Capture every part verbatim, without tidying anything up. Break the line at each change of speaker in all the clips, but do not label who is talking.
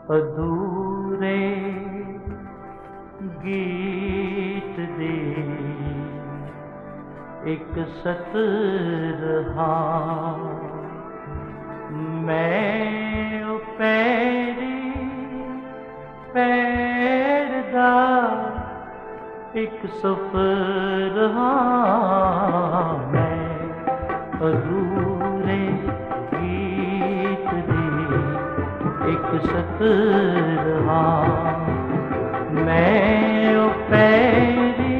अधूरे गीत दे एक सतरहा मैं ओ पैरी पैरदा एक सफरहा मैं अधूरे गीत दे एक सतरहा मैं ओ पैरी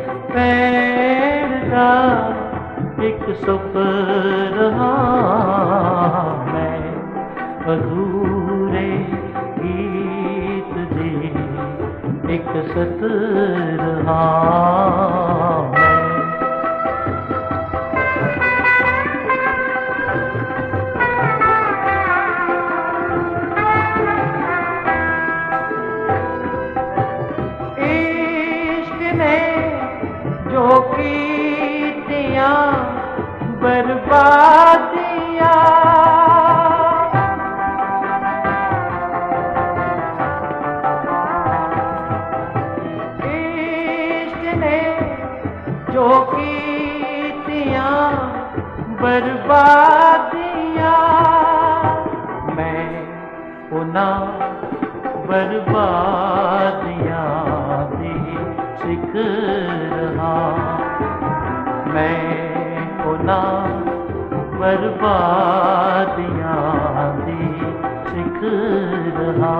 पैरदा एक सफरहा मैं अधूरे गीत दे एक सतरहा जो कीतियां बर्बादियां इश्क ने जो कीतियां बर्बादियां मैं उन्हां बर्बादियां दी सिख रहा मैं उन्हां बर्बादियां दी सिख रहा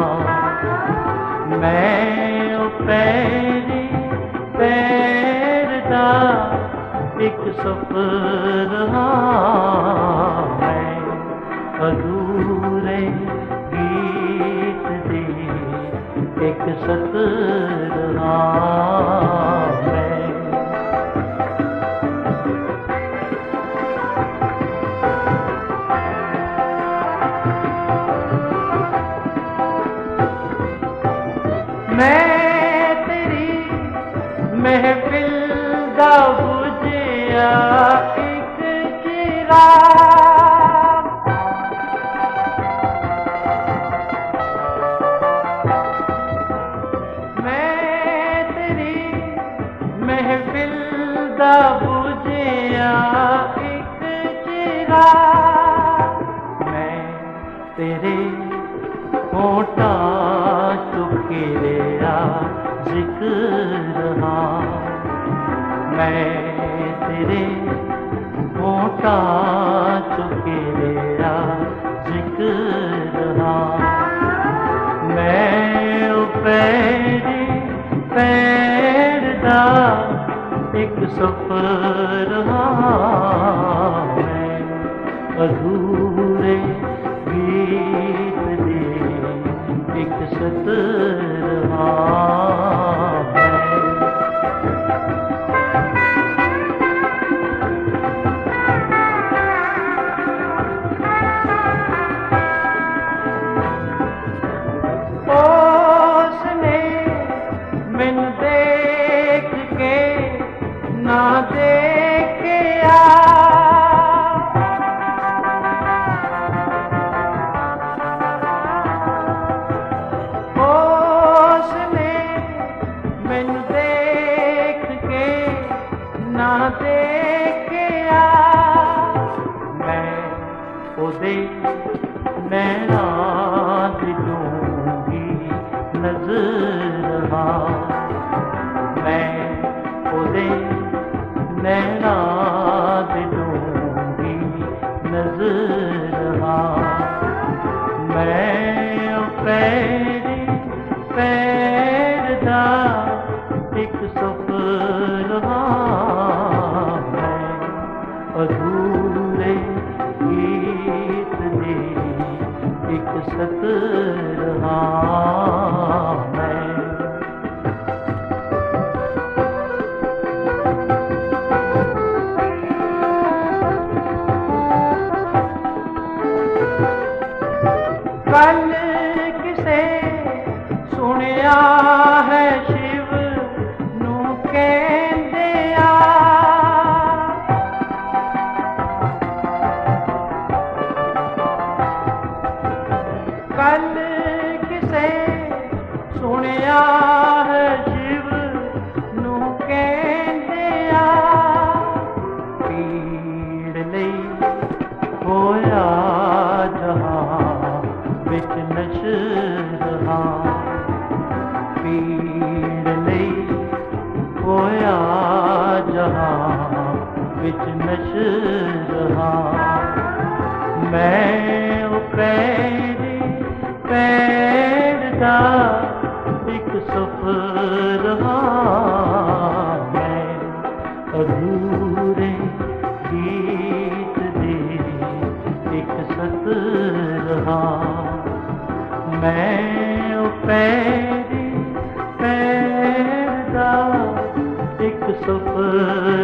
मैं ओ पैरी पैरदा एक सफरहा मैं अधूरे गीत दे एक सतरहा मैं तेरी महफिल दा बुझिया एक चिराग मैं तेरी महफिल दा बुझिया एक चिराग मैं तेरे होठा चुके रेया जिक्र मैं तेरे होठा चुके रेया जिक्र मैं ओ पैरी पैरदा एक सफरहा मैं अधूरे गीत दे एक सतरहा उसने मैनू देख के ना देखिया ना देखिया मैं ओदे नैना दी दूंगी नजर मैं ओदे नैना दी दूंगी नजर मैं पैरी पैरदा एक सफरहा अधूरे गीत दे एक सतरहा मैं कल किसे सुनिया है शिव नू कहंदिया कल किसे सुनिया है शिव नू कहंदिया पीड़ लई होया जहां विच नशरा पीड़ लई होया जहां विच नशरा मैं ओ पैरी पैर दा एक सफर हाँ मैं अधूरे गीत दे एक सतर हाँ मैं ओ पैरी पैर दा एक सफर